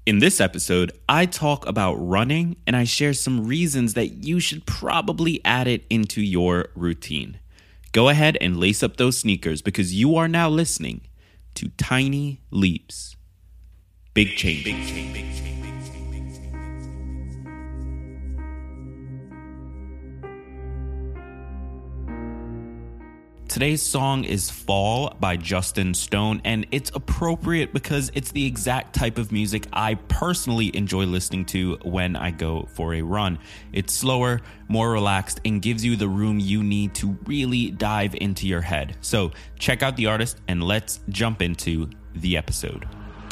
In this episode, I talk about running and I share some reasons that you should probably add it into your routine. Go ahead and lace up those sneakers because you are now listening to Tiny Leaps. Big change. Today's song is Fall by Justin Stone, and it's appropriate because it's the exact type of music I personally enjoy listening to when I go for a run. It's slower, more relaxed, and gives you the room you need to really dive into your head. So check out the artist and let's jump into the episode.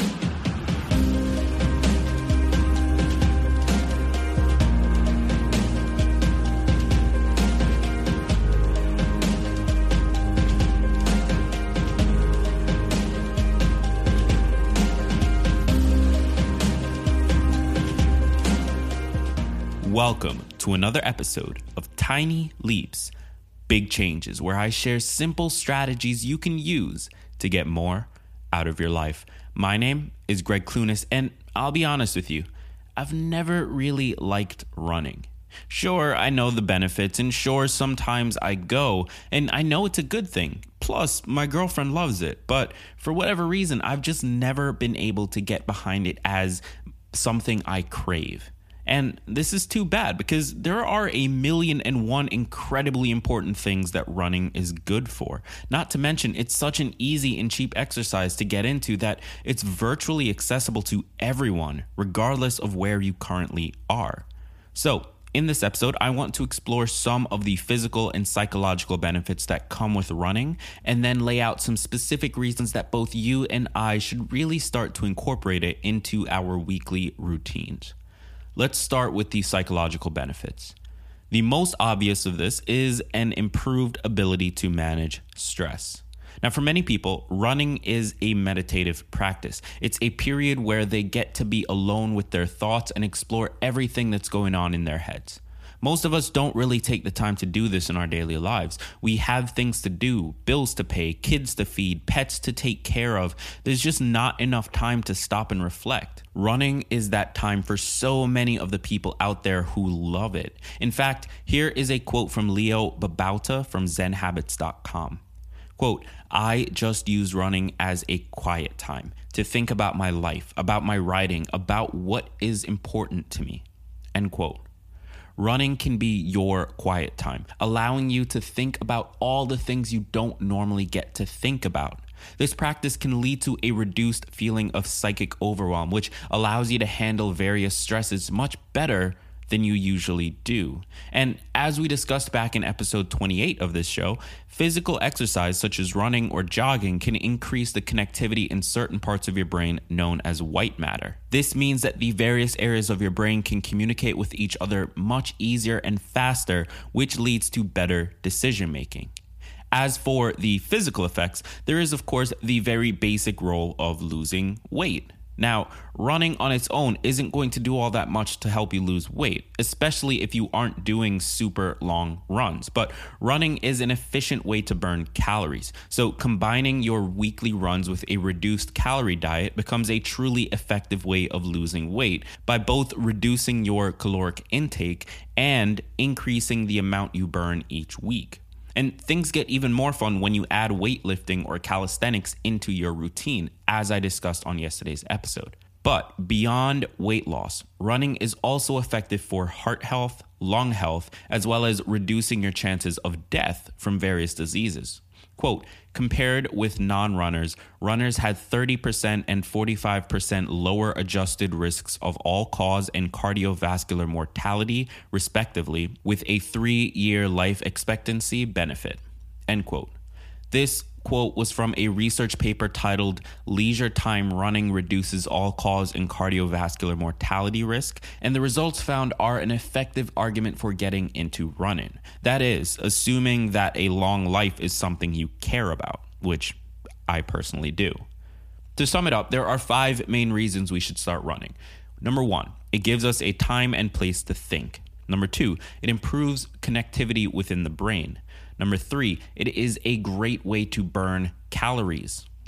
Welcome to another episode of Tiny Leaps, Big Changes, where I share simple strategies you can use to get more out of your life. My name is Greg Clunis, and I'll be honest with you, I've never really liked running. Sure, I know the benefits, and sure, sometimes I go, and I know it's a good thing. Plus, my girlfriend loves it, but for whatever reason, I've just never been able to get behind it as something I crave. And this is too bad because there are 1,000,001 incredibly important things that running is good for. Not to mention, it's such an easy and cheap exercise to get into that it's virtually accessible to everyone, regardless of where you currently are. So, in this episode, I want to explore some of the physical and psychological benefits that come with running, and then lay out some specific reasons that both you and I should really start to incorporate it into our weekly routines. Let's start with the psychological benefits. The most obvious of this is an improved ability to manage stress. Now, for many people, running is a meditative practice. It's a period where they get to be alone with their thoughts and explore everything that's going on in their heads. Most of us don't really take the time to do this in our daily lives. We have things to do, bills to pay, kids to feed, pets to take care of. There's just not enough time to stop and reflect. Running is that time for so many of the people out there who love it. In fact, here is a quote from Leo Babauta from ZenHabits.com. Quote, "I just use running as a quiet time to think about my life, about my writing, about what is important to me." End quote. Running can be your quiet time, allowing you to think about all the things you don't normally get to think about. This practice can lead to a reduced feeling of psychic overwhelm, which allows you to handle various stresses much better than you usually do. And as we discussed back in episode 28 of this show, physical exercise such as running or jogging can increase the connectivity in certain parts of your brain known as white matter. This means that the various areas of your brain can communicate with each other much easier and faster, which leads to better decision making. As for the physical effects, there is of course the very basic role of losing weight. Now, running on its own isn't going to do all that much to help you lose weight, especially if you aren't doing super long runs. But running is an efficient way to burn calories. So combining your weekly runs with a reduced calorie diet becomes a truly effective way of losing weight by both reducing your caloric intake and increasing the amount you burn each week. And things get even more fun when you add weightlifting or calisthenics into your routine, as I discussed on yesterday's episode. But beyond weight loss, running is also effective for heart health, lung health, as well as reducing your chances of death from various diseases. Quote, compared with non-runners, runners had 30% and 45% lower adjusted risks of all-cause and cardiovascular mortality, respectively, with a 3-year life expectancy benefit, end quote. This quote was from a research paper titled Leisure Time Running Reduces All-Cause and Cardiovascular Mortality Risk, and the results found are an effective argument for getting into running. That is, assuming that a long life is something you care about, which I personally do. To sum it up, there are 5 main reasons we should start running. Number 1, it gives us a time and place to think. Number 2, it improves connectivity within the brain. Number 3, it is a great way to burn calories.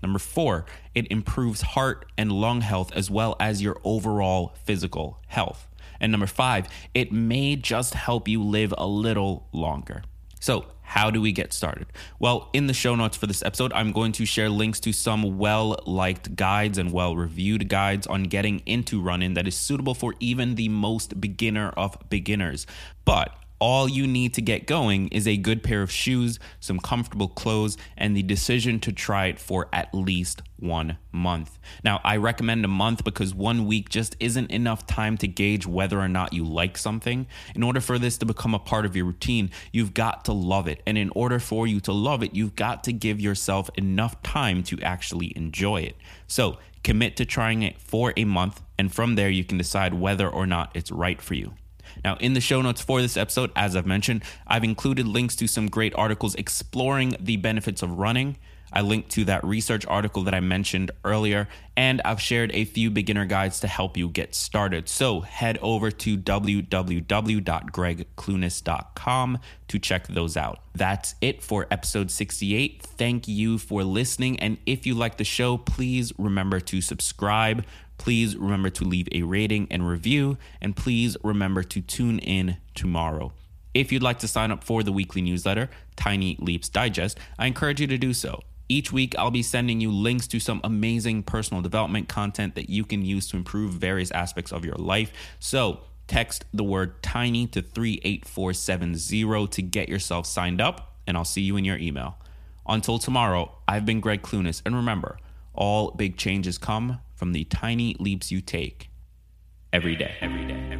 Number 4, it improves heart and lung health as well as your overall physical health. And number 5, it may just help you live a little longer. So how do we get started? Well, in the show notes for this episode, I'm going to share links to some well-liked guides and well-reviewed guides on getting into running that is suitable for even the most beginner of beginners. But all you need to get going is a good pair of shoes, some comfortable clothes, and the decision to try it for at least 1 month. Now, I recommend a month because 1 week just isn't enough time to gauge whether or not you like something. In order for this to become a part of your routine, you've got to love it. And in order for you to love it, you've got to give yourself enough time to actually enjoy it. So commit to trying it for a month, and from there you can decide whether or not it's right for you. Now, in the show notes for this episode, as I've mentioned, I've included links to some great articles exploring the benefits of running. I linked to that research article that I mentioned earlier, and I've shared a few beginner guides to help you get started. So head over to www.gregclunis.com to check those out. That's it for episode 68. Thank you for listening. And if you like the show, please remember to subscribe. Please remember to leave a rating and review. And please remember to tune in tomorrow. If you'd like to sign up for the weekly newsletter, Tiny Leaps Digest, I encourage you to do so. Each week, I'll be sending you links to some amazing personal development content that you can use to improve various aspects of your life. So text the word TINY to 38470 to get yourself signed up, and I'll see you in your email. Until tomorrow, I've been Greg Clunis, and remember, all big changes come from the tiny leaps you take every day.